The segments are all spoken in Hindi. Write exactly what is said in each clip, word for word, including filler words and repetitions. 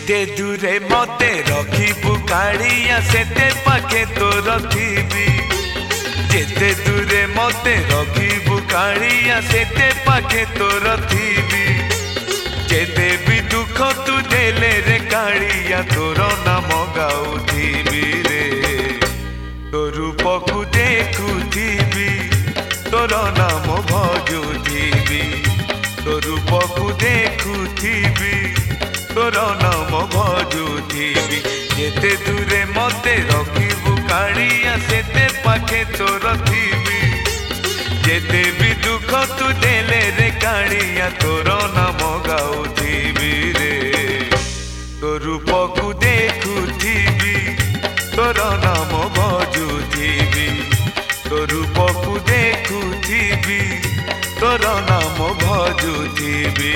जेते दूरे मते रखिबु कालिया सेते पाखे तोर थीबी। जेते दूरे मते रखिबु कालिया सेते पाखे तोर थीबी। जेते भी दुख तू देले रे कालिया तोर नाम गाउथीबी रे। तोर रूपकु देखुथीबी तोर नाम भजुथीबी। तोर रूपकु देखुथीबी तोर नाम भजुथीबी। जेते दूरे मते रखिबु कालिया सेते पाखे तोर थीबी। जेते भी दुख तू देले रे कालिया तोर नाम गाउथीबी रे। तोर रूपकु देखुथीबी तोर नाम भजुथीबी। तोर रूपकु देखुथीबी तोर नाम भजुथीबी।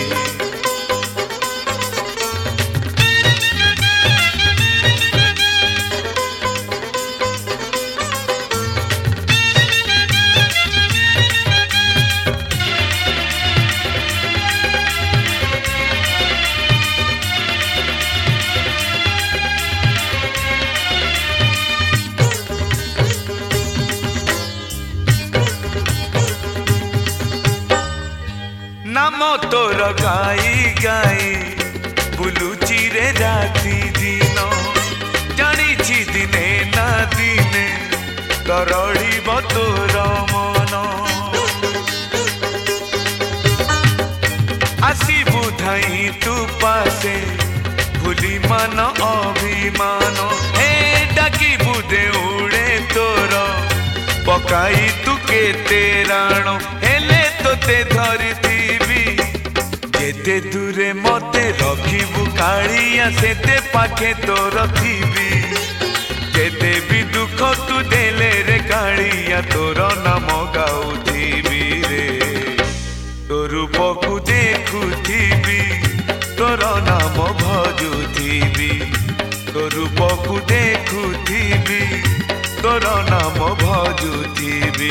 नाम तोर गाई गाई बुलुची रे राति दिन। जानी दिने ना दिने तरड़ब तोर मन। आसबु धाई तू पासे भूली मान अभिमान। हे डाकी बुदे उड़े तोर पकाई तू केते राण। हेले तोते धरिथीबी। जेते दूरे मते रखिबु कालिया सेते पाखे तोर थीबी। जेते भी दुख तू देले रे कालिया तोर नाम गाउथीबी रे। तोर रूपकु देखुथीबी तोर नाम भजुथीबी। तोर रूपकु देखुथीबी तोर नाम भजुथीबी।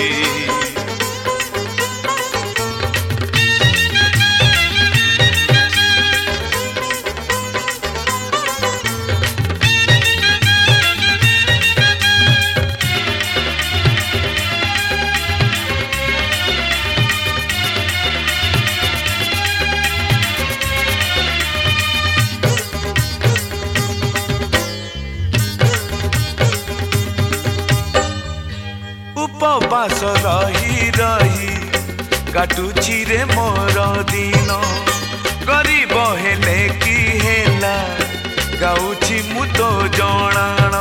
उपवास रही रही काटुची रे मोर दिन। गरीब हेले कि हेला गाउछि मु तो जणाण।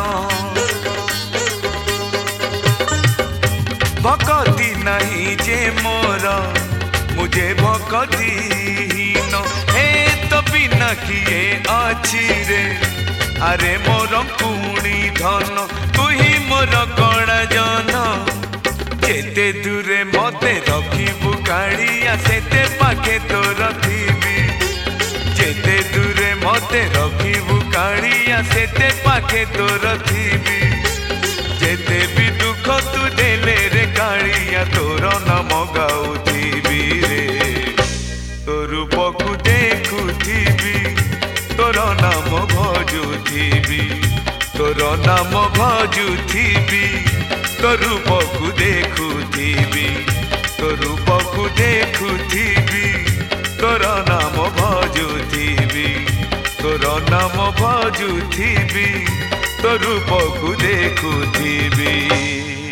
भक्ति नहीं जे मोर मुझे भक्तिहीन। हे तो बिना किए अछि रे अरे मोर कुणी धन। तू ही मोर कणा जन। जेते दूरे मते रखिबु कालिया सेते पाखे तोर थीबी। जेते दूरे मते रखिबु कालिया सेते पाखे तोर थीबी। जेते भी दुख तू देले रे कालिया तोर नाम गाउथीबी रे। तोर रूपकु देखुथीबी तोर नाम भजुथीबी। तोर नाम भजुथीबी तोर रूपकु देखुथीबी। तोर रूपकु देखुथीबी तोर नाम भजुथीबी। तोर नाम भजुथीबी तोर रूपकु देखुथीबी।